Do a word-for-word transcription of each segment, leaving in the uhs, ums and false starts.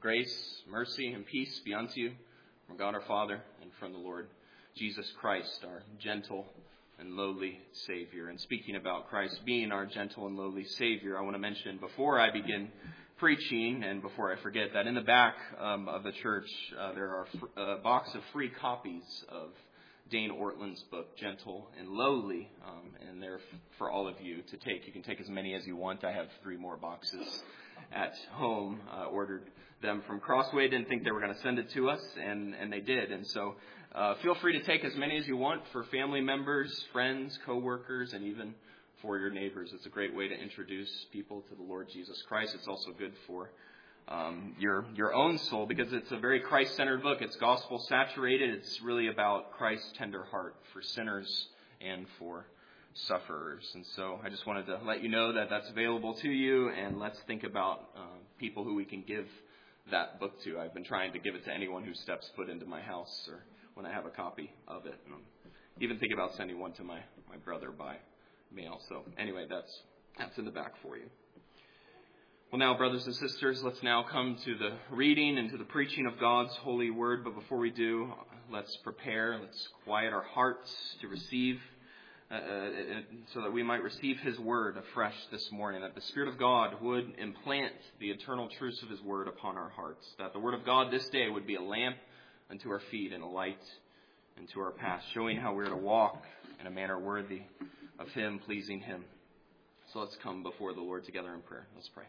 Grace, mercy, and peace be unto you from God our Father and from the Lord Jesus Christ, our gentle and lowly Savior. And speaking about Christ being our gentle and lowly Savior, I want to mention before I begin preaching and before I forget that in the back um, of the church uh, there are fr- a box of free copies of Dane Ortland's book, Gentle and Lowly, um, and they're f- for all of you to take. You can take as many as you want. I have three more boxes at home. Uh, ordered them from Crossway. Didn't think they were going to send it to us, and, and they did. And so uh, feel free to take as many as you want for family members, friends, co-workers, and even for your neighbors. It's a great way to introduce people to the Lord Jesus Christ. It's also good for um, your your own soul because it's a very Christ-centered book. It's gospel-saturated. It's really about Christ's tender heart for sinners and for sufferers. And so I just wanted to let you know that that's available to you, and let's think about uh, people who we can give that book to. I've been trying to give it to anyone who steps foot into my house or when I have a copy of it. And I'm even thinking about sending one to my, my brother by mail. So anyway, that's that's in the back for you. Well, now, brothers and sisters, let's now come to the reading and to the preaching of God's holy word. But before we do, let's prepare. Let's quiet our hearts to receive, uh, so that we might receive His word afresh this morning, that the Spirit of God would implant the eternal truths of His word upon our hearts, that the word of God this day would be a lamp unto our feet and a light unto our path, showing how we're to walk in a manner worthy of Him, pleasing Him. So let's come before the Lord together in prayer. Let's pray.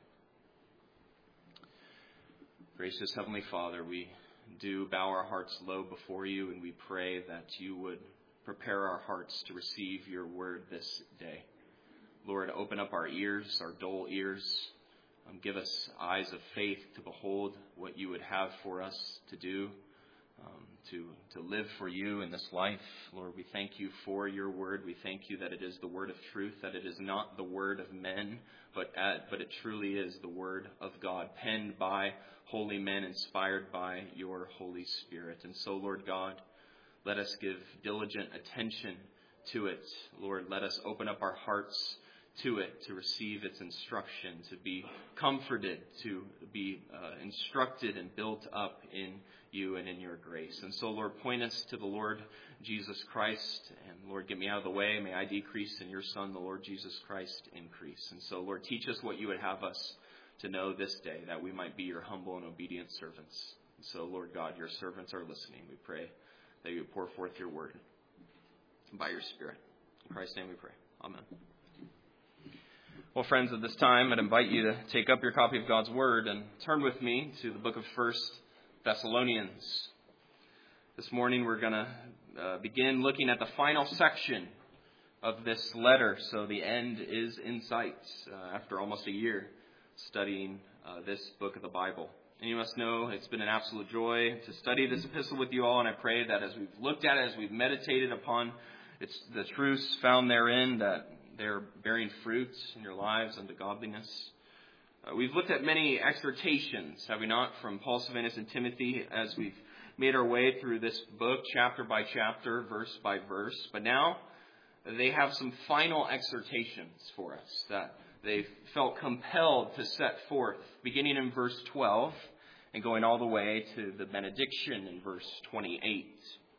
Gracious Heavenly Father, we do bow our hearts low before you, and we pray that you would prepare our hearts to receive your word this day. Lord, open up our ears, our dull ears. Um, give us eyes of faith to behold what you would have for us to do, um, to, to live for you in this life. Lord, we thank you for your word. We thank you that it is the word of truth, that it is not the word of men, but, at, but it truly is the word of God, penned by holy men, inspired by your Holy Spirit. And so, Lord God, let us give diligent attention to it. Lord, let us open up our hearts to it, to receive its instruction, to be comforted, to be uh, instructed and built up in you and in your grace. And so, Lord, point us to the Lord Jesus Christ. And Lord, get me out of the way. May I decrease and your Son, the Lord Jesus Christ, increase. And so, Lord, teach us what you would have us to know this day, that we might be your humble and obedient servants. And so, Lord God, your servants are listening. We pray that you pour forth your word by your Spirit. In Christ's name we pray. Amen. Well, friends, at this time, I'd invite you to take up your copy of God's word and turn with me to the book of First Thessalonians. This morning, we're going to uh, begin looking at the final section of this letter. So the end is in sight uh, after almost a year studying uh, this book of the Bible. And you must know it's been an absolute joy to study this epistle with you all, and I pray that as we've looked at it, as we've meditated upon its the truths found therein, that they're bearing fruit in your lives unto godliness. Uh, we've looked at many exhortations, have we not, from Paul, Silvanus, and Timothy as we've made our way through this book, chapter by chapter, verse by verse. But now they have some final exhortations for us that they felt compelled to set forth, beginning in verse twelve and going all the way to the benediction in verse twenty-eight.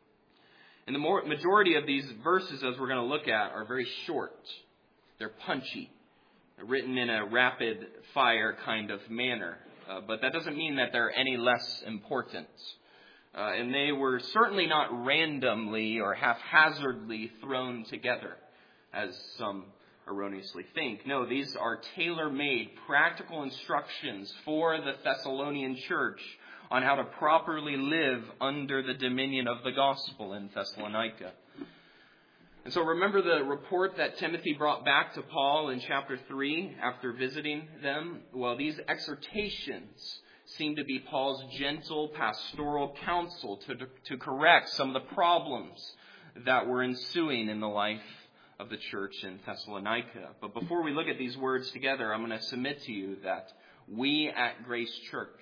And the more, majority of these verses, as we're going to look at, are very short. They're punchy. They're written in a rapid-fire kind of manner. Uh, but that doesn't mean that they're any less important. Uh, and they were certainly not randomly or haphazardly thrown together, as some erroneously think. No, these are tailor-made practical instructions for the Thessalonian church on how to properly live under the dominion of the gospel in Thessalonica. And so remember the report that Timothy brought back to Paul in chapter three after visiting them? Well, these exhortations seem to be Paul's gentle pastoral counsel to, to correct some of the problems that were ensuing in the life of the church in Thessalonica. But before we look at these words together, I'm going to submit to you that we at Grace Church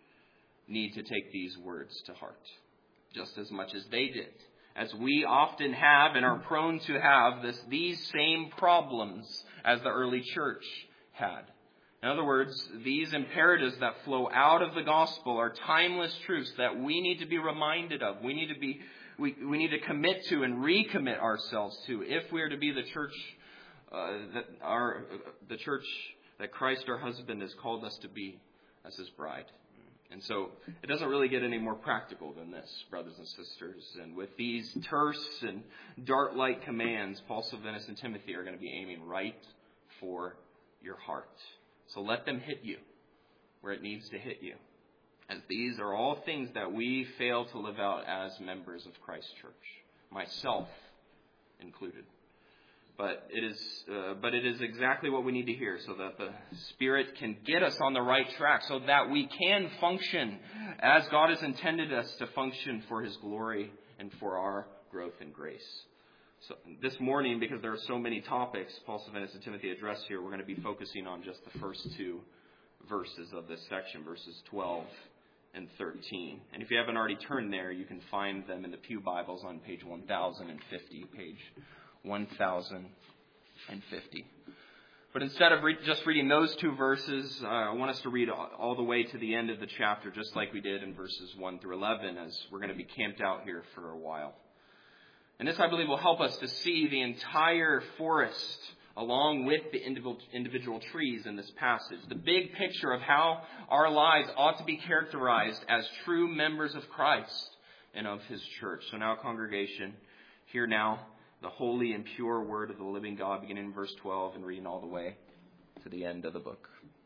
need to take these words to heart just as much as they did, as we often have and are prone to have this, these same problems as the early church had. In other words, these imperatives that flow out of the gospel are timeless truths that we need to be reminded of. We need to be, we, we need to commit to and recommit ourselves to if we are to be the church, uh, that our, the church that Christ our husband has called us to be as his bride. And so it doesn't really get any more practical than this, brothers and sisters. And with these terse and dart-like commands, Paul, Silvanus, and Timothy are going to be aiming right for your heart. So let them hit you where it needs to hit you. As these are all things that we fail to live out as members of Christ's church, myself included. But it is, uh, but it is exactly what we need to hear so that the Spirit can get us on the right track so that we can function as God has intended us to function for his glory and for our growth and grace. So this morning, because there are so many topics Paul, Silvanus, and Timothy address here, we're going to be focusing on just the first two verses of this section, verses twelve and thirteen. And if you haven't already turned there, you can find them in the Pew Bibles on page one thousand fifty, page one thousand fifty. But instead of re- just reading those two verses, uh, I want us to read all, all the way to the end of the chapter, just like we did in verses one through eleven, as we're going to be camped out here for a while. And this, I believe, will help us to see the entire forest along with the individual, individual trees in this passage. The big picture of how our lives ought to be characterized as true members of Christ and of his church. So now, congregation, hear now the holy and pure word of the living God, beginning in verse twelve and reading all the way to the end of the book.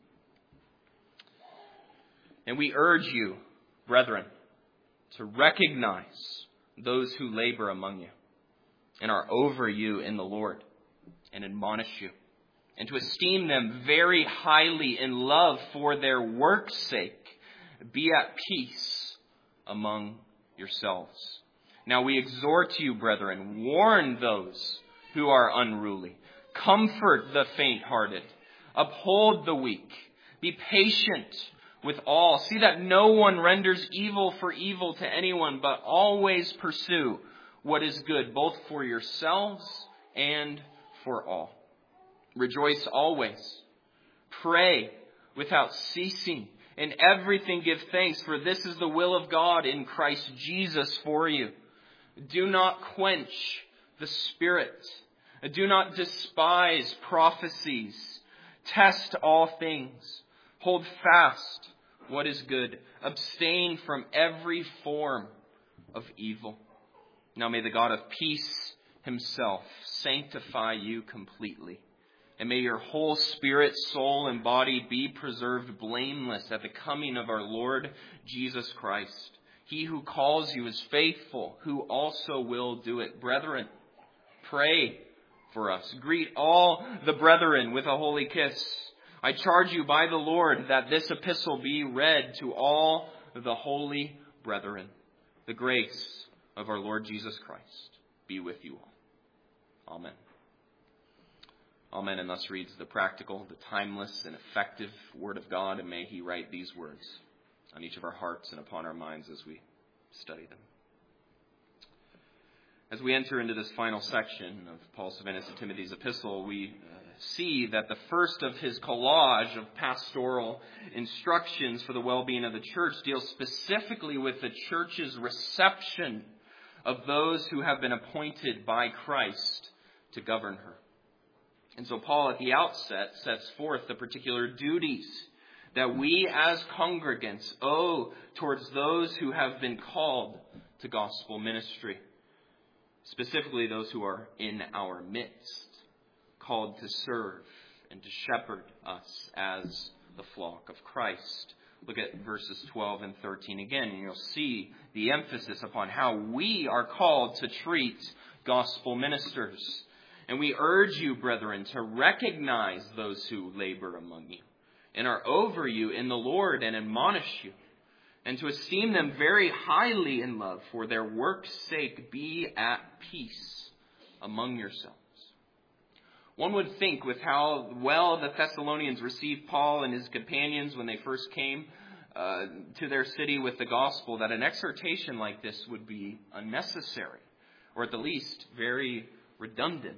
And we urge you, brethren, to recognize those who labor among you and are over you in the Lord and admonish you, and to esteem them very highly in love for their work's sake. Be at peace among yourselves. Now we exhort you, brethren, warn those who are unruly, comfort the faint-hearted, uphold the weak, be patient with all. See that no one renders evil for evil to anyone, but always pursue what is good, both for yourselves and for all. Rejoice always. Pray without ceasing. In everything give thanks, for this is the will of God in Christ Jesus for you. Do not quench the Spirit. Do not despise prophecies. Test all things. Hold fast what is good. Abstain from every form of evil. Now may the God of peace himself sanctify you completely. And may your whole spirit, soul, and body be preserved blameless at the coming of our Lord Jesus Christ. He who calls you is faithful, who also will do it. Brethren, pray for us. Greet all the brethren with a holy kiss. I charge you by the Lord that this epistle be read to all the holy brethren. The grace of our Lord Jesus Christ be with you all. Amen. Amen. And thus reads the practical, the timeless, and effective Word of God. And may he write these words on each of our hearts and upon our minds as we study them. As we enter into this final section of Paul, Silvanus, and Timothy's epistle, we uh, see that the first of his collage of pastoral instructions for the well-being of the church deals specifically with the church's reception of those who have been appointed by Christ to govern her. And so Paul at the outset sets forth the particular duties that we as congregants owe towards those who have been called to gospel ministry. Specifically those who are in our midst, called to serve and to shepherd us as the flock of Christ. Look at verses twelve and thirteen again, and you'll see the emphasis upon how we are called to treat gospel ministers. And we urge you, brethren, to recognize those who labor among you and are over you in the Lord and admonish you, and to esteem them very highly in love for their work's sake. Be at peace among yourselves. One would think, with how well the Thessalonians received Paul and his companions when they first came uh, to their city with the gospel, that an exhortation like this would be unnecessary, or at the least very redundant.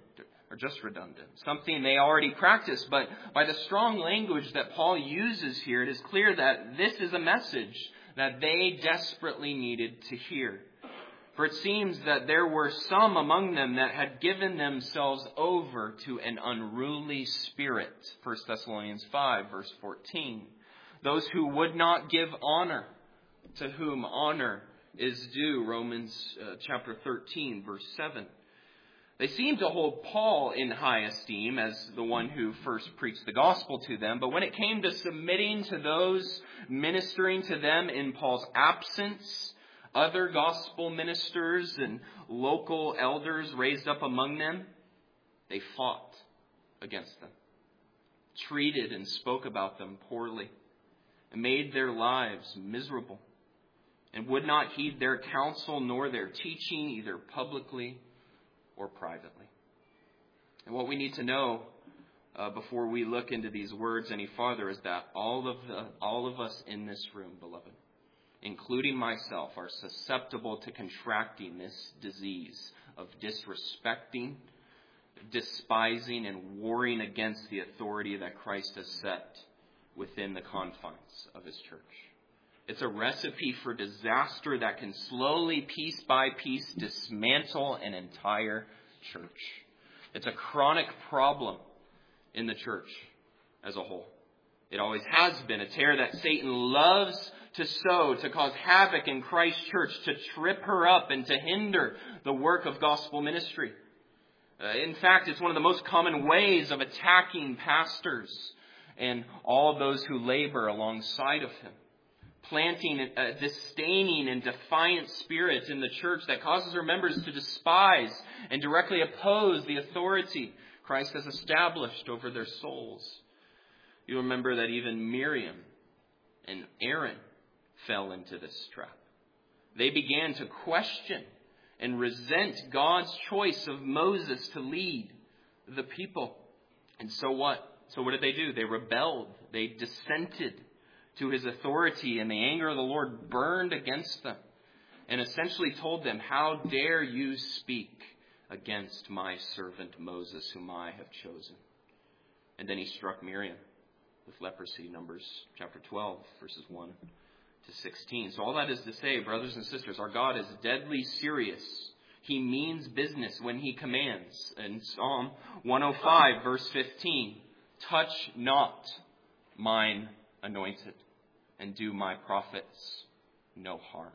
or just redundant, something they already practice. But by the strong language that Paul uses here, it is clear that this is a message that they desperately needed to hear. For it seems that there were some among them that had given themselves over to an unruly spirit. First Thessalonians five, verse fourteen. Those who would not give honor to whom honor is due. Romans uh, chapter thirteen, verse seven. They seem to hold Paul in high esteem as the one who first preached the gospel to them. But when it came to submitting to those ministering to them in Paul's absence, other gospel ministers and local elders raised up among them, they fought against them, treated and spoke about them poorly, and made their lives miserable, and would not heed their counsel nor their teaching, either publicly or privately. And what we need to know uh, before we look into these words any farther is that all of the, all of us in this room, beloved, including myself, are susceptible to contracting this disease of disrespecting, despising, and warring against the authority that Christ has set within the confines of his church. It's a recipe for disaster that can slowly, piece by piece, dismantle an entire church. It's a chronic problem in the church as a whole. It always has been a tear that Satan loves to sow, to cause havoc in Christ's church, to trip her up and to hinder the work of gospel ministry. Uh, in fact, it's one of the most common ways of attacking pastors and all of those who labor alongside of him. Planting a disdaining and defiant spirit in the church that causes her members to despise and directly oppose the authority Christ has established over their souls. You remember that even Miriam and Aaron fell into this trap. They began to question and resent God's choice of Moses to lead the people. And so what? So what did they do? They rebelled. They dissented to his authority, and the anger of the Lord burned against them and essentially told them, "How dare you speak against my servant Moses, whom I have chosen?" And then he struck Miriam with leprosy, Numbers chapter twelve, verses one to sixteen. So all that is to say, brothers and sisters, our God is deadly serious. He means business when he commands. In Psalm one oh five, verse fifteen, "Touch not mine anointed, and do my prophets no harm."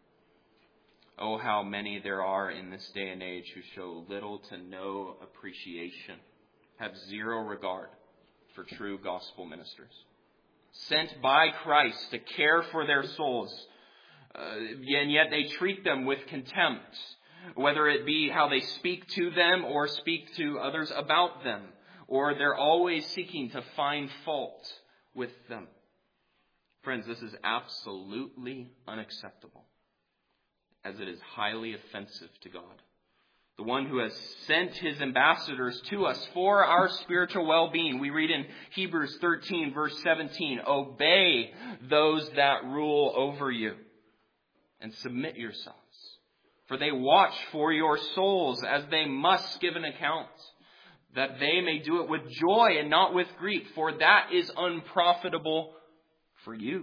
Oh, how many there are in this day and age who show little to no appreciation, have zero regard for true gospel ministers, sent by Christ to care for their souls, uh, and yet they treat them with contempt, whether it be how they speak to them or speak to others about them, or they're always seeking to find fault with them. Friends, this is absolutely unacceptable, as it is highly offensive to God, the one who has sent his ambassadors to us for our spiritual well-being. We read in Hebrews thirteen, verse seventeen, "Obey those that rule over you and submit yourselves, for they watch for your souls as they must give an account, that they may do it with joy and not with grief, for that is unprofitable for you."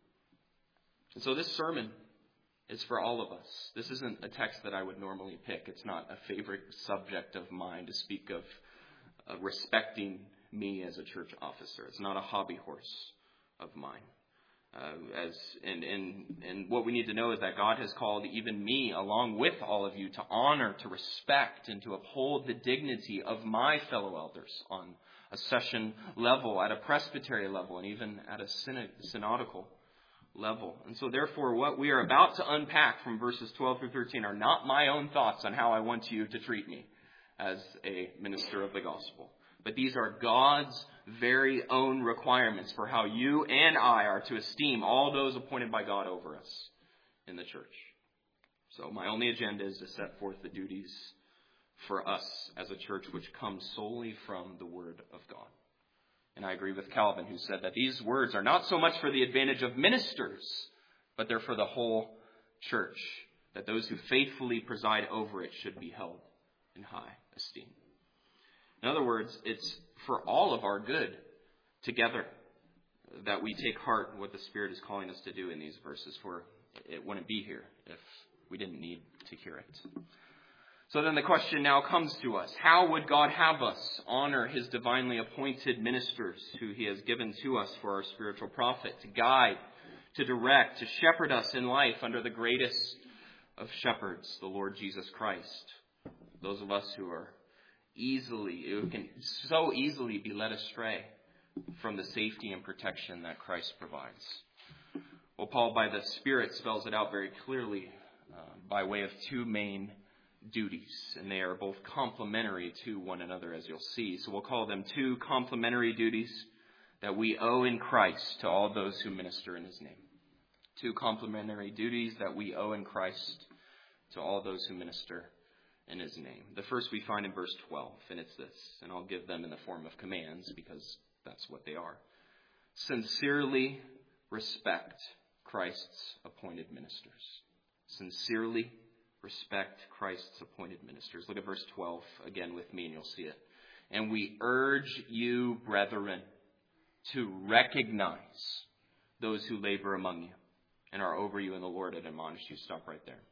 And so this sermon is for all of us. This isn't a text that I would normally pick. It's not a favorite subject of mine to speak of uh, respecting me as a church officer. It's not a hobby horse of mine. Uh, as and, and and what we need to know is that God has called even me, along with all of you, to honor, to respect, and to uphold the dignity of my fellow elders on a session level, at a presbytery level, and even at a synod, synodical level. And so therefore, what we are about to unpack from verses twelve through thirteen are not my own thoughts on how I want you to treat me as a minister of the gospel. But these are God's very own requirements for how you and I are to esteem all those appointed by God over us in the church. So my only agenda is to set forth the duties for us as a church which comes solely from the Word of God. And I agree with Calvin, who said that these words are not so much for the advantage of ministers, but they're for the whole church, that those who faithfully preside over it should be held in high esteem. In other words, it's for all of our good together that we take heart in what the Spirit is calling us to do in these verses, for it wouldn't be here if we didn't need to hear it. So then the question now comes to us. How would God have us honor his divinely appointed ministers who he has given to us for our spiritual profit, to guide, to direct, to shepherd us in life under the greatest of shepherds, the Lord Jesus Christ? Those of us who are easily, who can so easily be led astray from the safety and protection that Christ provides. Well, Paul, by the Spirit, spells it out very clearly uh, by way of two main duties, and they are both complementary to one another, as you'll see. So we'll call them two complementary duties that we owe in Christ to all those who minister in his name. Two complementary duties that we owe in Christ to all those who minister in his name. The first we find in verse twelve, and it's this, and I'll give them in the form of commands because that's what they are. Sincerely respect Christ's appointed ministers. Sincerely respect Christ's appointed ministers. Look at verse twelve again with me and you'll see it. And we urge you, brethren, to recognize those who labor among you and are over you in the Lord and admonish you. Stop right there.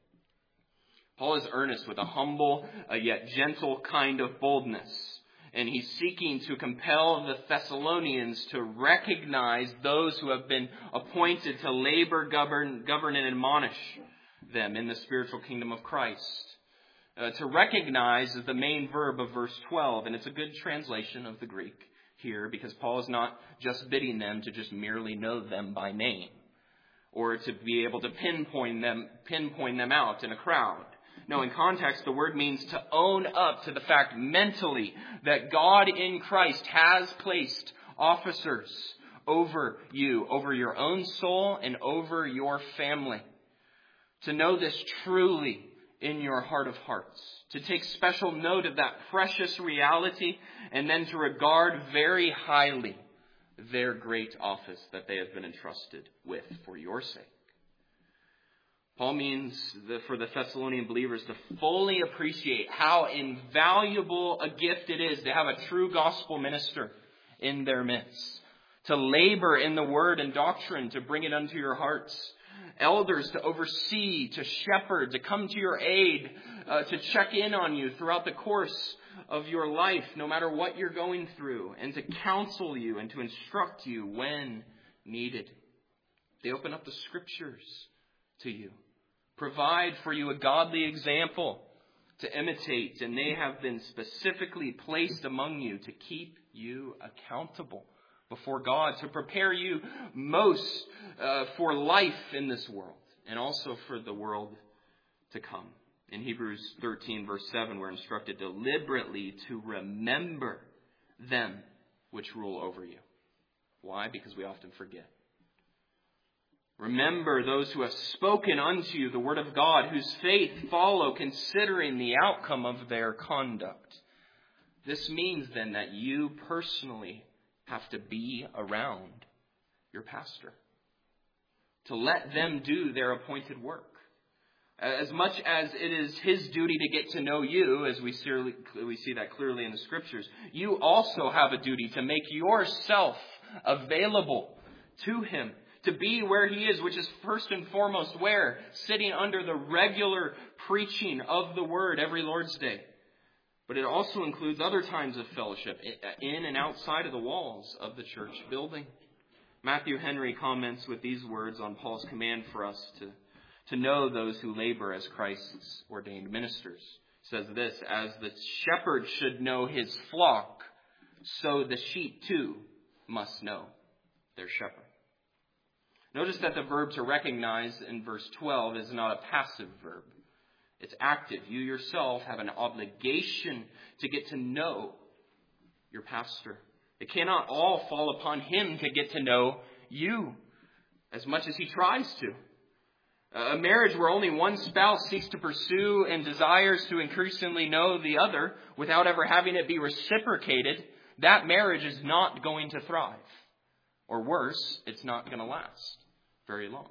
Paul is earnest with a humble uh, yet gentle kind of boldness. And he's seeking to compel the Thessalonians to recognize those who have been appointed to labor, govern, govern and admonish them in the spiritual kingdom of Christ. Uh, to recognize is the main verb of verse twelve, and it's a good translation of the Greek here because Paul is not just bidding them to just merely know them by name or to be able to pinpoint them, pinpoint them out in a crowd. No, in context, the word means to own up to the fact mentally that God in Christ has placed officers over you, over your own soul and over your family. To know this truly in your heart of hearts. To take special note of that precious reality and then to regard very highly their great office that they have been entrusted with for your sake. Paul means that for the Thessalonian believers to fully appreciate how invaluable a gift it is to have a true gospel minister in their midst. To labor in the word and doctrine, to bring it unto your hearts. Elders to oversee, to shepherd, to come to your aid, uh, to check in on you throughout the course of your life, no matter what you're going through, and to counsel you and to instruct you when needed. They open up the scriptures to you, provide for you a godly example to imitate, and they have been specifically placed among you to keep you accountable before God, to prepare you most uh, for life in this world and also for the world to come. In Hebrews thirteen, verse seven, we're instructed deliberately to remember them which rule over you. Why? Because we often forget. Remember those who have spoken unto you the word of God, whose faith follow considering the outcome of their conduct. This means then that you personally have to be around your pastor, to let them do their appointed work. As much as it is his duty to get to know you, as we see that clearly in the scriptures, you also have a duty to make yourself available to him, to be where he is, which is first and foremost where? Sitting under the regular preaching of the word every Lord's Day. But it also includes other times of fellowship in and outside of the walls of the church building. Matthew Henry comments with these words on Paul's command for us to, to know those who labor as Christ's ordained ministers. He says this, as the shepherd should know his flock, so the sheep too must know their shepherd. Notice that the verb to recognize in verse twelve is not a passive verb. It's active. You yourself have an obligation to get to know your pastor. It cannot all fall upon him to get to know you as much as he tries to. A marriage where only one spouse seeks to pursue and desires to increasingly know the other without ever having it be reciprocated, that marriage is not going to thrive. Or worse, it's not going to last very long.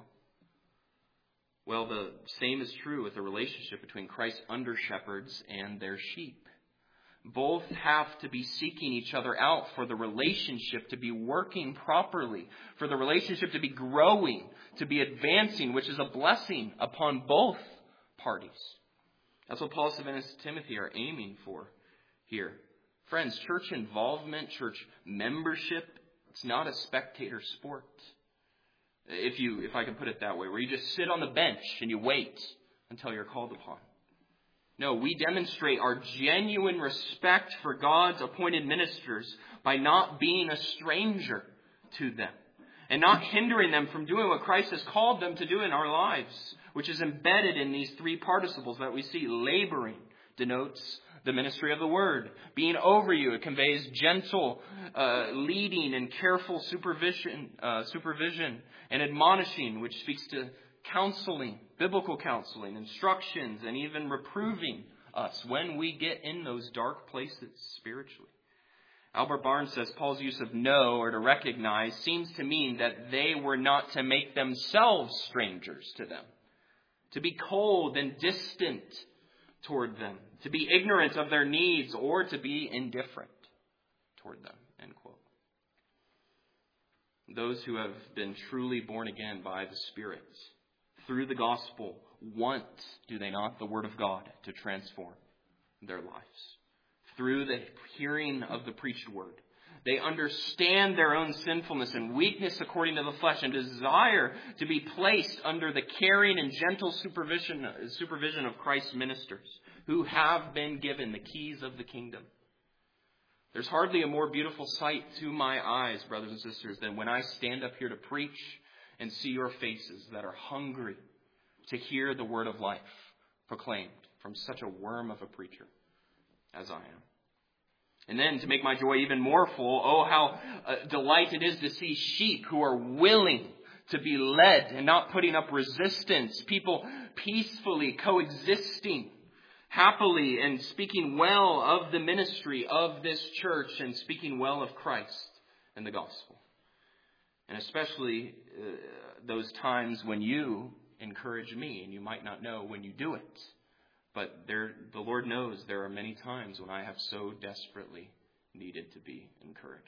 Well, the same is true with the relationship between Christ's under-shepherds and their sheep. Both have to be seeking each other out for the relationship to be working properly, for the relationship to be growing, to be advancing, which is a blessing upon both parties. That's what Paul and Timothy are aiming for here. Friends, church involvement, church membership, it's not a spectator sport. If you, if I can put it that way, where you just sit on the bench and you wait until you're called upon. No, we demonstrate our genuine respect for God's appointed ministers by not being a stranger to them and not hindering them from doing what Christ has called them to do in our lives, which is embedded in these three participles that we see. Laboring denotes the ministry of the word. Being over you, it conveys gentle uh, leading and careful supervision, uh, supervision, and admonishing, which speaks to counseling, biblical counseling, instructions, and even reproving us when we get in those dark places spiritually. Albert Barnes says Paul's use of know or to recognize seems to mean that they were not to make themselves strangers to them, to be cold and distant toward them, to be ignorant of their needs, or to be indifferent toward them. End quote. Those who have been truly born again by the Spirit through the gospel want, do they not, the Word of God to transform their lives. Through the hearing of the preached Word, they understand their own sinfulness and weakness according to the flesh and desire to be placed under the caring and gentle supervision, supervision of Christ's ministers who have been given the keys of the kingdom. There's hardly a more beautiful sight to my eyes, brothers and sisters, than when I stand up here to preach and see your faces that are hungry to hear the word of life proclaimed from such a worm of a preacher as I am. And then to make my joy even more full, oh, how uh, delight it is to see sheep who are willing to be led and not putting up resistance, people peacefully coexisting, happily, and speaking well of the ministry of this church and speaking well of Christ and the gospel. And especially uh, those times when you encourage me, and you might not know when you do it. But there, the Lord knows there are many times when I have so desperately needed to be encouraged.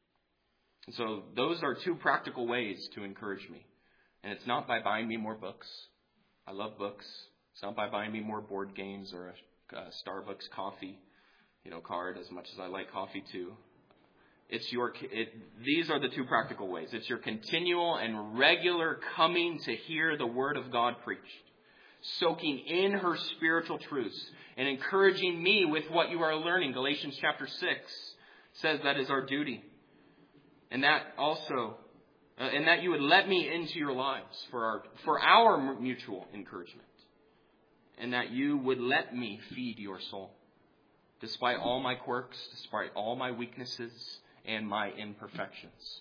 And so those are two practical ways to encourage me. And it's not by buying me more books. I love books. It's not by buying me more board games or a, a Starbucks coffee, you know, card, as much as I like coffee too. It's your, it, these are the two practical ways. It's your continual and regular coming to hear the word of God preached, soaking in her spiritual truths, and encouraging me with what you are learning. Galatians chapter six says that is our duty. And that also, uh, and that you would let me into your lives for our, for our mutual encouragement. And that you would let me feed your soul. Despite all my quirks, despite all my weaknesses, and my imperfections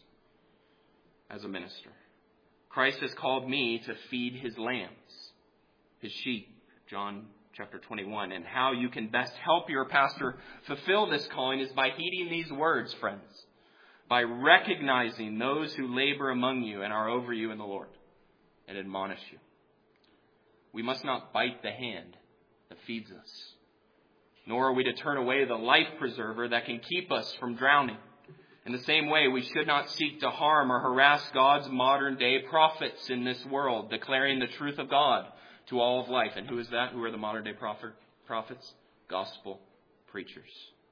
as a minister. Christ has called me to feed his lambs, his sheep, John chapter twenty-one. And how you can best help your pastor fulfill this calling is by heeding these words, friends, by recognizing those who labor among you and are over you in the Lord and admonish you. We must not bite the hand that feeds us, nor are we to turn away the life preserver that can keep us from drowning. In the same way, we should not seek to harm or harass God's modern day prophets in this world, declaring the truth of God to all of life. And who is that? Who are the modern day prophet, prophets? Gospel preachers.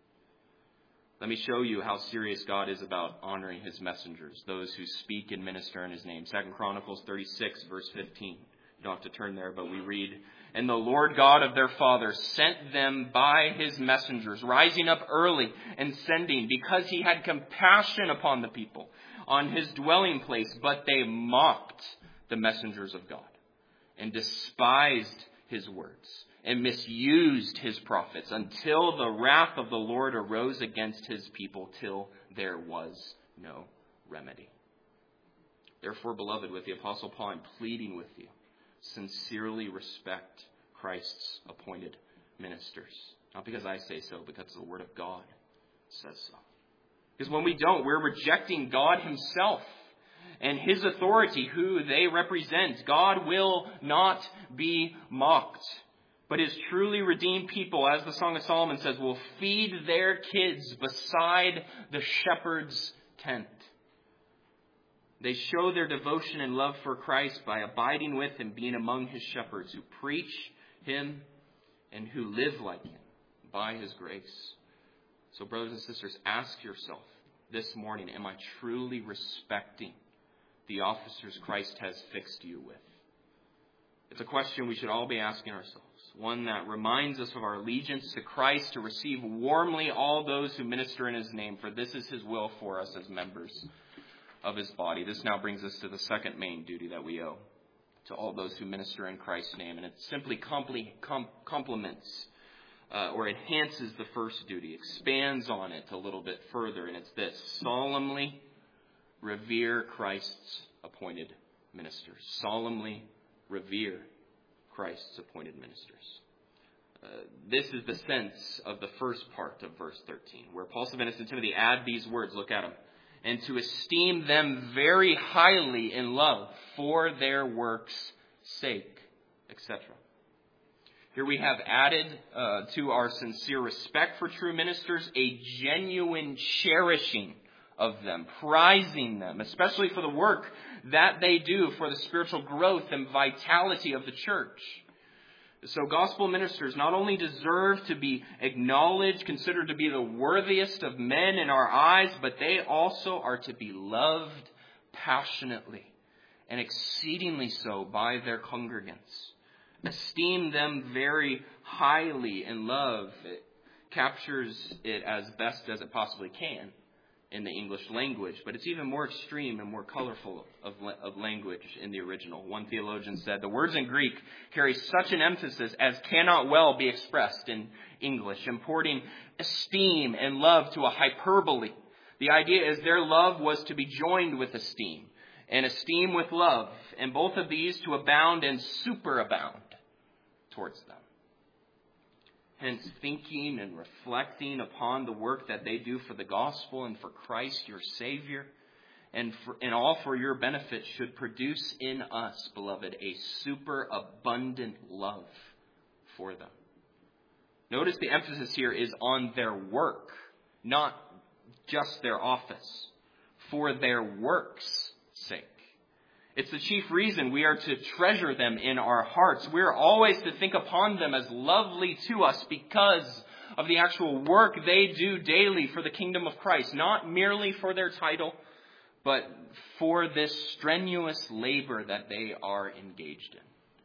Let me show you how serious God is about honoring his messengers, those who speak and minister in his name. Second Chronicles thirty-six, verse fifteen. You don't have to turn there, but we read, "And the Lord God of their fathers sent them by his messengers, rising up early and sending, because he had compassion upon the people, on his dwelling place. But they mocked the messengers of God, and despised his words, and misused his prophets, until the wrath of the Lord arose against his people, till there was no remedy." Therefore, beloved, with the Apostle Paul, I'm pleading with you, sincerely respect Christ's appointed ministers. Not because I say so, because the Word of God says so. Because when we don't, we're rejecting God himself and his authority, who they represent. God will not be mocked. But his truly redeemed people, as the Song of Solomon says, will feed their kids beside the shepherd's tent. They show their devotion and love for Christ by abiding with him, being among his shepherds who preach him and who live like him by his grace. So brothers and sisters, ask yourself this morning, am I truly respecting the officers Christ has fixed you with? It's a question we should all be asking ourselves. One that reminds us of our allegiance to Christ, to receive warmly all those who minister in his name, for this is his will for us as members of his body. This now brings us to the second main duty that we owe to all those who minister in Christ's name. And it simply compli- com- complements uh, or enhances the first duty, expands on it a little bit further. And it's this: solemnly revere Christ's appointed ministers. Solemnly revere Christ's appointed ministers. Uh, this is the sense of the first part of verse thirteen, where Paul, Silvanus, and Timothy add these words. Look at them. And to esteem them very highly in love for their works' sake, et cetera. Here we have added uh, to our sincere respect for true ministers a genuine cherishing of them, prizing them, especially for the work that they do for the spiritual growth and vitality of the church. So gospel ministers not only deserve to be acknowledged, considered to be the worthiest of men in our eyes, but they also are to be loved passionately and exceedingly so by their congregants. Esteem them very highly in love. It captures it as best as it possibly can in the English language, but it's even more extreme and more colorful of, of language in the original. One theologian said, the words in Greek carry such an emphasis as cannot well be expressed in English, importing esteem and love to a hyperbole. The idea is their love was to be joined with esteem, and esteem with love, and both of these to abound and superabound towards them. Hence, thinking and reflecting upon the work that they do for the gospel and for Christ, your Savior, and, for, and all for your benefit should produce in us, beloved, a superabundant love for them. Notice the emphasis here is on their work, not just their office, for their work's sake. It's the chief reason we are to treasure them in our hearts. We're always to think upon them as lovely to us because of the actual work they do daily for the kingdom of Christ. Not merely for their title, but for this strenuous labor that they are engaged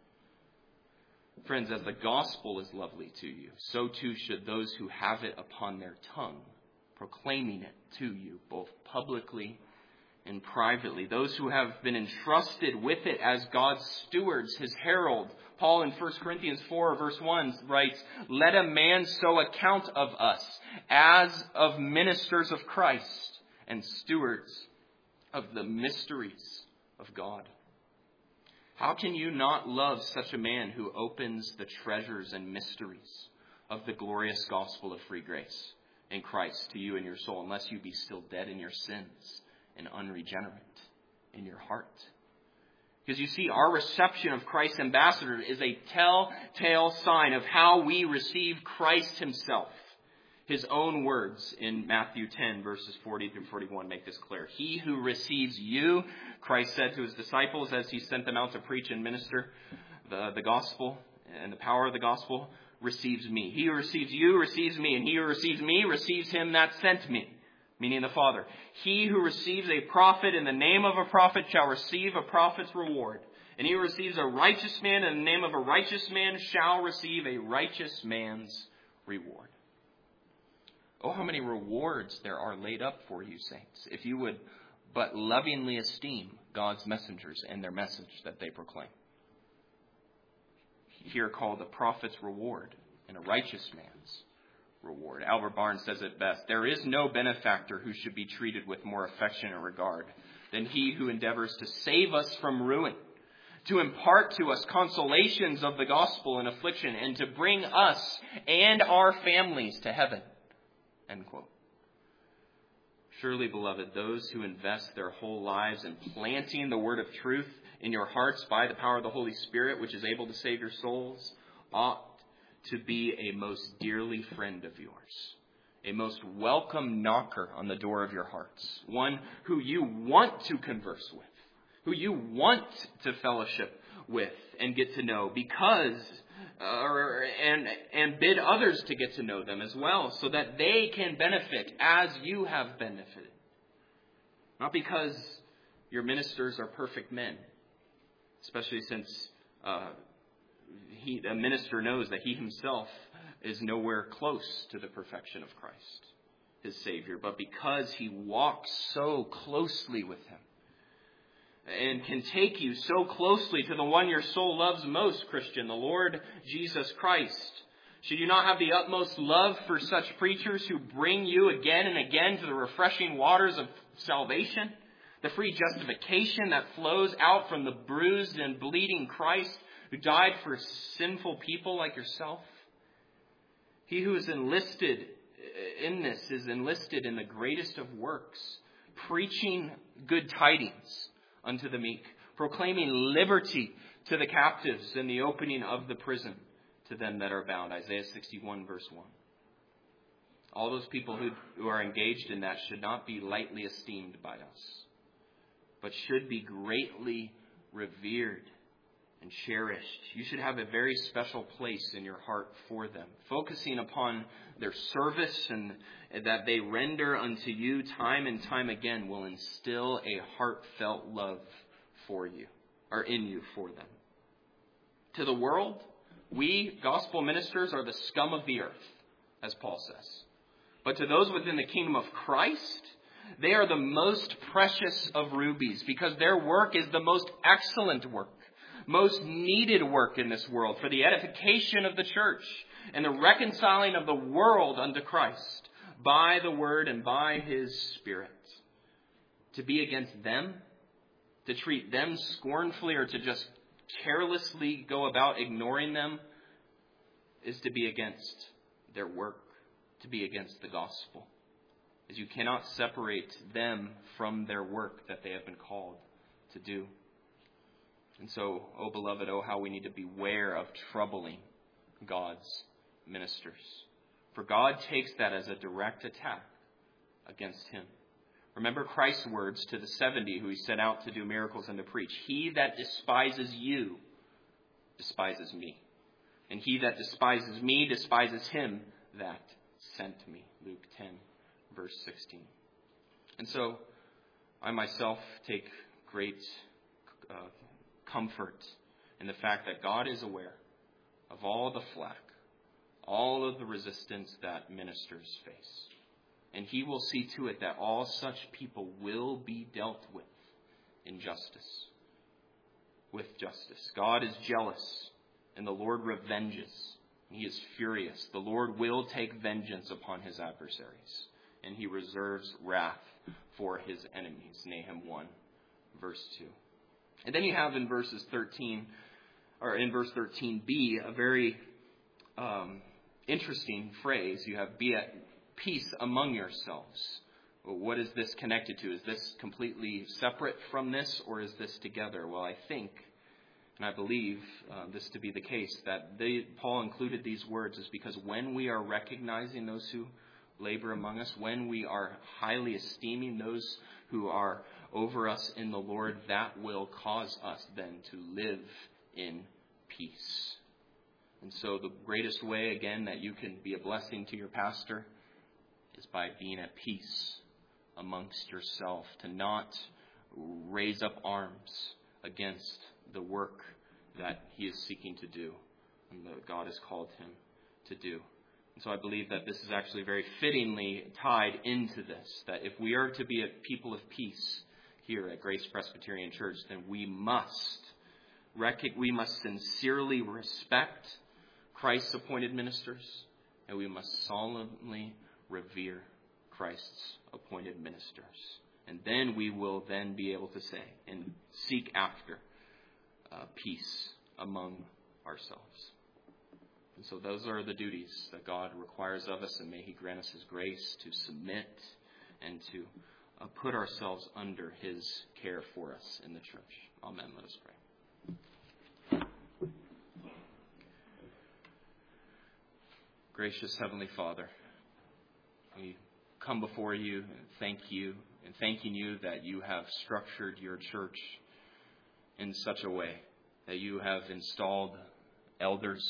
in. Friends, as the gospel is lovely to you, so too should those who have it upon their tongue, proclaiming it to you both publicly and privately. Those who have been entrusted with it as God's stewards, his herald. Paul in First Corinthians four verse one writes, let a man so account of us as of ministers of Christ and stewards of the mysteries of God. How can you not love such a man who opens the treasures and mysteries of the glorious gospel of free grace in Christ to you and your soul, unless you be still dead in your sins and unregenerate in your heart? Because you see, our reception of Christ's ambassador is a telltale sign of how we receive Christ himself. His own words in Matthew ten, verses forty through forty-one make this clear. He who receives you, Christ said to his disciples as he sent them out to preach and minister the, the gospel and the power of the gospel, receives me. He who receives you receives me, and he who receives me receives him that sent me, meaning the Father. He who receives a prophet in the name of a prophet shall receive a prophet's reward. And he who receives a righteous man in the name of a righteous man shall receive a righteous man's reward. Oh, how many rewards there are laid up for you, saints, if you would but lovingly esteem God's messengers and their message that they proclaim. Here called a prophet's reward and a righteous man's reward. Albert Barnes says it best. There is no benefactor who should be treated with more affection and regard than he who endeavors to save us from ruin, to impart to us consolations of the gospel in affliction, and to bring us and our families to heaven. End quote. Surely, beloved, those who invest their whole lives in planting the word of truth in your hearts by the power of the Holy Spirit, which is able to save your souls, ought to be a most dearly friend of yours, a most welcome knocker on the door of your hearts, one who you want to converse with, who you want to fellowship with and get to know, because uh, and and bid others to get to know them as well, so that they can benefit as you have benefited. Not because your ministers are perfect men, especially since uh, he, a minister knows that he himself is nowhere close to the perfection of Christ, his Savior, but because he walks so closely with him and can take you so closely to the one your soul loves most, Christian, the Lord Jesus Christ. Should you not have the utmost love for such preachers who bring you again and again to the refreshing waters of salvation, the free justification that flows out from the bruised and bleeding Christ who died for sinful people like yourself? He who is enlisted in this is enlisted in the greatest of works, preaching good tidings unto the meek, proclaiming liberty to the captives and the opening of the prison to them that are bound. Isaiah sixty-one verse one. All those people who, who are engaged in that should not be lightly esteemed by us, but should be greatly revered and cherished. You should have a very special place in your heart for them, focusing upon their service and that they render unto you time and time again will instill a heartfelt love for you, or in you for them. To the world, we gospel ministers are the scum of the earth, as Paul says. But to those within the kingdom of Christ, they are the most precious of rubies, because their work is the most excellent work, most needed work in this world for the edification of the church and the reconciling of the world unto Christ by the word and by his Spirit. To be against them, to treat them scornfully, or to just carelessly go about ignoring them, is to be against their work, to be against the gospel. As you cannot separate them from their work that they have been called to do. And so, oh beloved, oh how we need to beware of troubling God's ministers. For God takes that as a direct attack against him. Remember Christ's words to the seventy who he sent out to do miracles and to preach. He that despises you despises me. And he that despises me despises him that sent me. Luke ten, verse sixteen. And so, I myself take great uh, comfort in the fact that God is aware of all the flack, all of the resistance that ministers face. And he will see to it that all such people will be dealt with in justice. With justice. God is jealous, and the Lord revenges. He is furious. The Lord will take vengeance upon his adversaries, and he reserves wrath for his enemies. Nahum one, verse two. And then you have in verses thirteen, or in verse thirteen b, a very um, interesting phrase. You have be at peace among yourselves. Well, what is this connected to? Is this completely separate from this, or is this together? Well, I think, and I believe uh, this to be the case, that they, Paul included these words is because when we are recognizing those who labor among us, when we are highly esteeming those who are over us in the Lord, that will cause us then to live in peace. And so the greatest way, again, that you can be a blessing to your pastor is by being at peace amongst yourself, to not raise up arms against the work that he is seeking to do and that God has called him to do. And so I believe that this is actually very fittingly tied into this, that if we are to be a people of peace here at Grace Presbyterian Church, then we must rec- we must sincerely respect Christ's appointed ministers, and we must solemnly revere Christ's appointed ministers. And then we will then be able to say and seek after uh, peace among ourselves. And so those are the duties that God requires of us, and may he grant us his grace to submit and to uh, put ourselves under his care for us in the church. Amen. Let us pray. Gracious Heavenly Father, we come before you and thank you, and thanking you that you have structured your church in such a way that you have installed elders,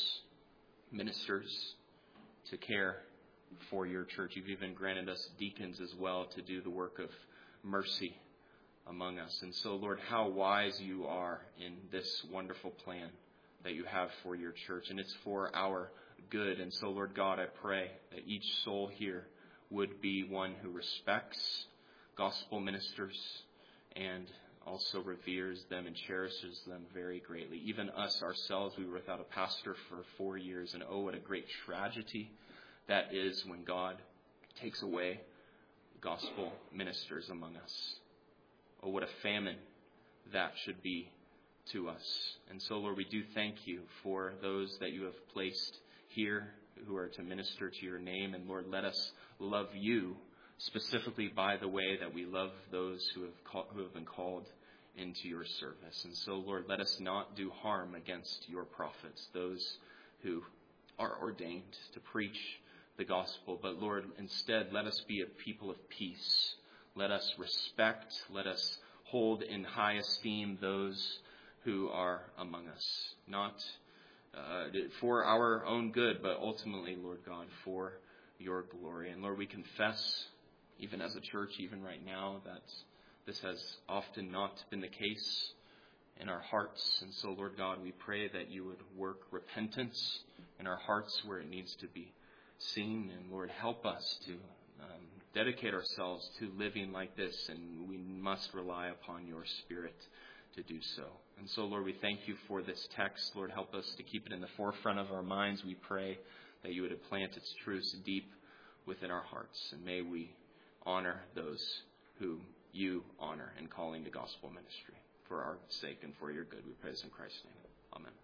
ministers to care for your church. You've even granted us deacons as well to do the work of mercy among us. And so, Lord, how wise you are in this wonderful plan that you have for your church. And it's for our good. And so, Lord God, I pray that each soul here would be one who respects gospel ministers and also reveres them and cherishes them very greatly. Even us ourselves, we were without a pastor for four years. And oh, what a great tragedy that is when God takes away gospel ministers among us. Oh, what a famine that should be to us. And so, Lord, we do thank you for those that you have placed here who are to minister to your name. And Lord, let us love you specifically by the way that we love those who have call, who have been called into your service. And so, Lord, let us not do harm against your prophets, those who are ordained to preach the gospel. But Lord, instead, let us be a people of peace. Let us respect, let us hold in high esteem those who are among us, not uh, for our own good, but ultimately, Lord God, for your glory. And Lord, we confess, even as a church, even right now, that this has often not been the case in our hearts. And so, Lord God, we pray that you would work repentance in our hearts where it needs to be seen. And Lord, help us to um, dedicate ourselves to living like this, and we must rely upon your Spirit to do so. And so, Lord, we thank you for this text. Lord, help us to keep it in the forefront of our minds. We pray that you would plant its truths deep within our hearts, and may we honor those who you honor in calling to gospel ministry for our sake and for your good. We pray this in Christ's name. Amen.